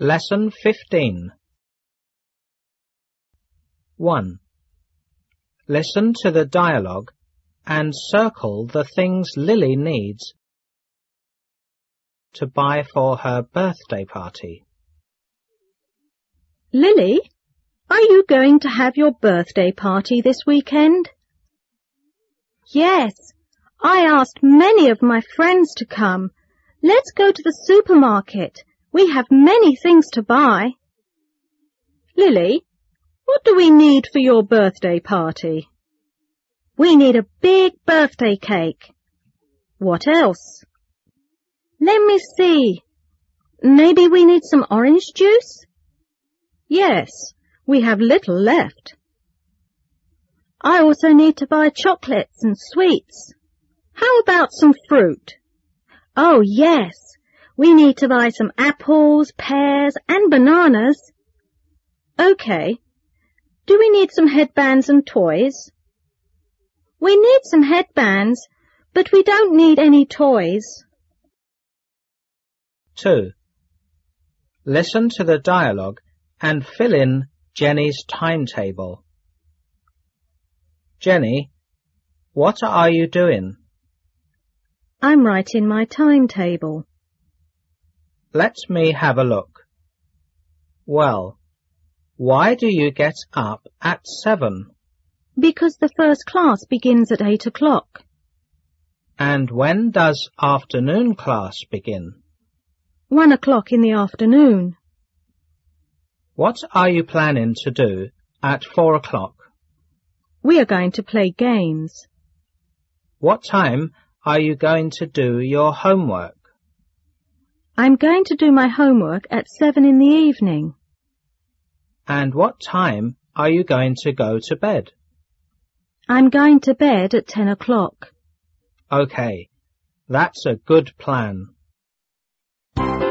Lesson 15. 1. Listen to the dialogue and circle the things Lily needs to buy for her birthday party. Lily, are you going to have your birthday party this weekend? Yes, I asked many of my friends to come. Let's go to the supermarket. We have many things to buy. Lily, what do we need for your birthday party? We need a big birthday cake. What else? Let me see. Maybe we need some orange juice? Yes, we have little left. I also need to buy chocolates and sweets. How about some fruit? Oh, yes. We need to buy some apples, pears, and bananas. Okay. Do we need some headbands and toys? We need some headbands, but we don't need any toys. 2. Listen to the dialogue and fill in Jenny's timetable. Jenny, what are you doing? I'm writing my timetable. Let me have a look. Well, why do you get up at 7? Because the first class begins at 8 o'clock. And when does afternoon class begin? 1 o'clock in the afternoon. What are you planning to do at 4 o'clock? We are going to play games. What time are you going to do your homework? I'm going to do my homework at 7 in the evening. And what time are you going to go to bed? I'm going to bed at 10 o'clock. Okay, that's a good plan.